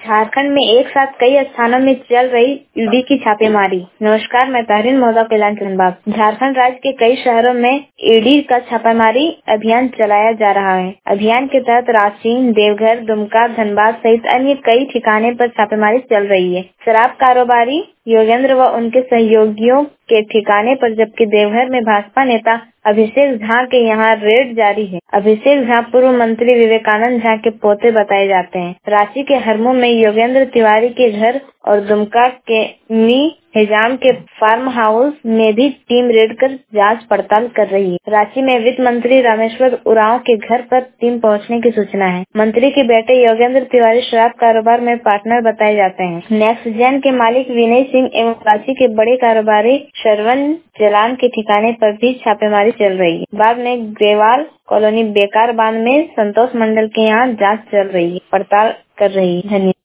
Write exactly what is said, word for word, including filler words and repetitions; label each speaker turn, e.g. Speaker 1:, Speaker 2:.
Speaker 1: झारखंड में एक साथ कई स्थानों में चल रही ईडी की छापेमारी। नमस्कार, मैं तहरीन मौदा कैलान चंदबाग। झारखंड राज्य के कई शहरों में ईडी का छापेमारी अभियान चलाया जा रहा है। अभियान के तहत रांची, देवघर, दुमका, धनबाद सहित अन्य कई ठिकाने पर छापेमारी चल रही है। शराब कारोबारी योगेंद्र व उनके सहयोगियों के ठिकाने पर, जबकि देवघर में भाजपा नेता अभिषेक झा के यहाँ रेड जारी है। अभिषेक झा पूर्व मंत्री विवेकानंद झा के पोते बताए जाते हैं। रांची के हरमू में योगेंद्र तिवारी के घर और दुमका के मी हिजाम के फार्म हाउस में भी टीम रेड कर जांच पड़ताल कर रही है। रांची में वित्त मंत्री रामेश्वर उरांव के घर पर टीम पहुंचने की सूचना है। मंत्री के बेटे योगेंद्र तिवारी शराब कारोबार में पार्टनर बताए जाते हैं। नेक्सजेन के मालिक विनय सिंह एवं रांची के बड़े कारोबारी श्रवण जलान के ठिकाने पर भी छापेमारी चल रही है। बाद में ग्रेवाल कॉलोनी बेकार बांध में संतोष मंडल के यहाँ जाँच चल रही है, पड़ताल कर रही है। धन्यवाद।